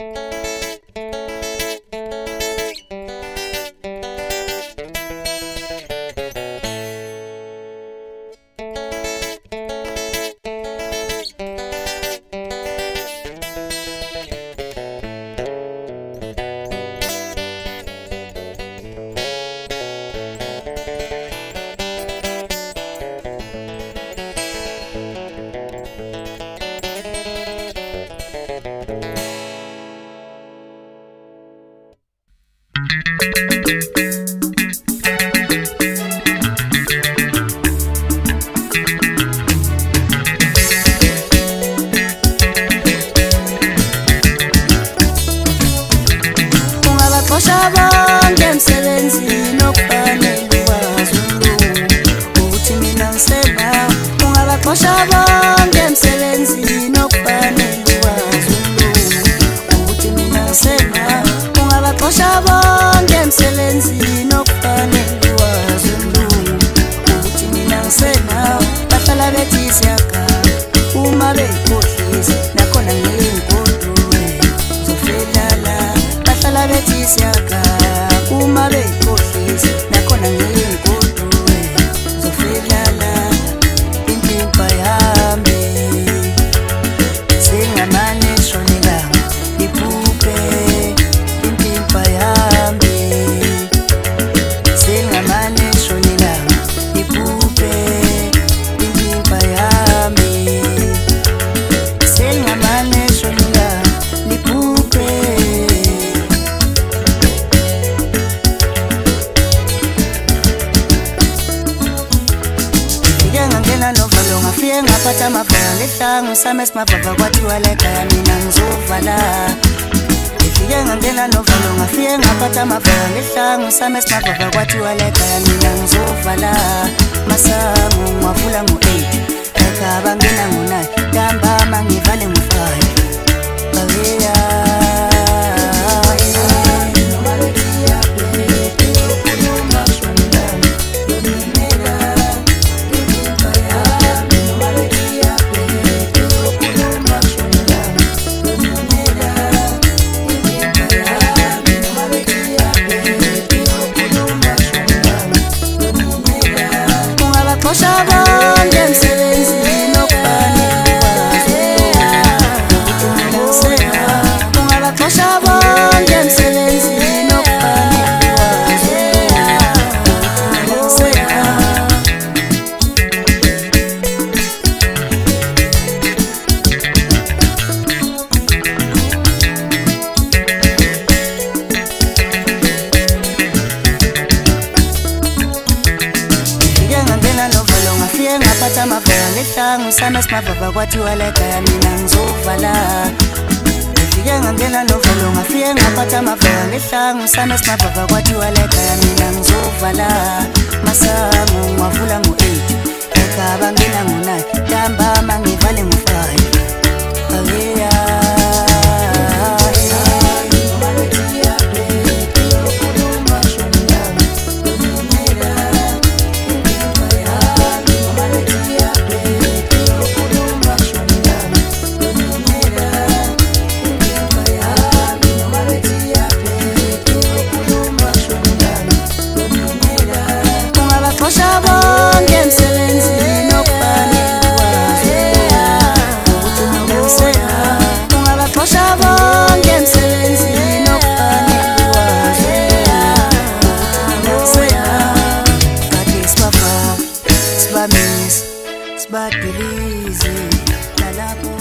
Bonke emsebenzini okufanele ukwazi umlungu ukuthi mina ngisenawe. Ungabaxosha bonke emsebenzini okufanele ukwazi umlungu ukuthi mina ngisenawe. Ungabaxosha bonke emsebenzini okufanele ukwazi umlungu ukuthi mina ngisenawe. Bahlala bethi siyagana uma beyikhohlisa nakhona ngiyingodwe zofelala. Bahlala bethi siyagana uma beyikhohlisa nakhona ngiyingodwe zofelala. Impimpa yami singamane shonelanga iphuphe. Impimpa yami singamane shonelanga iphuphe. Impimpa yami singamane shonelanga iphuphe. Ngangena novalo ngafike ngaphatha amavalo ngehlangu sami esimabhava kwathiwa lekhaya mina ngizovala. Ngifike ngangena novalo ngafike ngaphatha amavalo ngehlangu sami esimabhava kwathiwa lekhaya mina ngizovala. Masango ngiwavula ngo-8 ekhaya ngena ngo-9 ntambama ngivale ngo-5. Ungabaxosha bonke emsebenzini okufanele ukwazi umlungu. Ungabaxosha bonke emsebenzini okufanele ngaphatha amavalo ngehlangu sami esimabhava kwathiwa lekhaya mina ngizovala. Ngifike ngangena novalo ngafike ngaphatha amavalo ngehlangu sami esimabhava kwathiwa lekhaya mina ngizovala. Masango ngiwavula ngo-8 ekhaya ngena ngo-9 ntambama ngivale ngo-5. Ungabaxosha bonke emsebenzini okufanele ukwazi ukuthi mina ngisenawe. Ungabaxosha bonke emsebenzini okufanele ukwazi ukuthi mina ngisenawe. Kade sibafaka sibamisa sibadilize nalapho